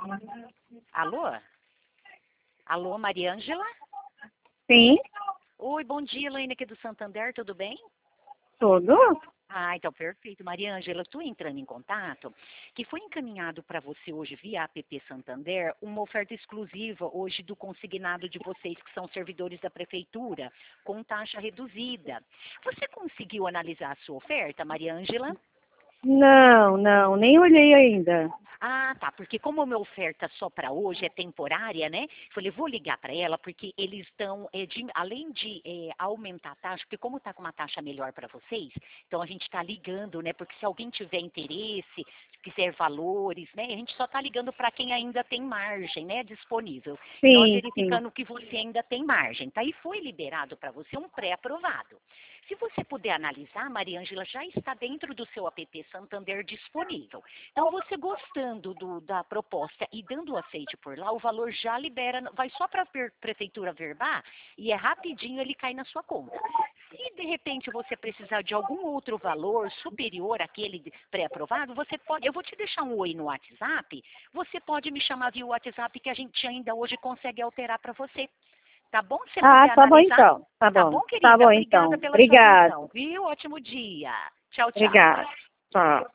Alô? Alô, Mariângela? Sim, Oi, bom dia, Elaine aqui do Santander, tudo bem? tudo? Ah, então perfeito. Mariângela, estou entrando em contato, que foi encaminhado para você hoje via app Santander uma oferta exclusiva hoje do consignado de vocês que são servidores da prefeitura, com taxa reduzida. Você conseguiu analisar a sua oferta, Mariângela? Não, nem olhei ainda. Ah, tá, porque como a minha oferta só para hoje é temporária, né? Falei, vou ligar para ela, porque eles estão, além de aumentar a taxa, porque como está com uma taxa melhor para vocês, então a gente está ligando, né? Porque se alguém tiver interesse, quiser valores, né? A gente só está ligando para quem ainda tem margem, né? Disponível. E nós Sim. verificando que você ainda tem margem, tá? E foi liberado para você um pré-aprovado. Se você puder analisar, Mariângela, já está dentro do seu app Santander disponível. Então, você gostando da proposta e dando o aceite por lá, o valor já libera, vai só para a prefeitura verbar e é rapidinho ele cai na sua conta. Se de repente você precisar de algum outro valor superior àquele pré-aprovado, você pode, eu vou te deixar um oi no WhatsApp, você pode me chamar via WhatsApp que a gente ainda hoje consegue alterar para você. Tá bom? Se você Ah, puder tá bom analisar. então. Tá Tá bom. bom, Tá querida? bom Obrigada então. pela sua Obrigada. atenção, viu? Ótimo dia. Tchau, tchau. Obrigada. Tchau.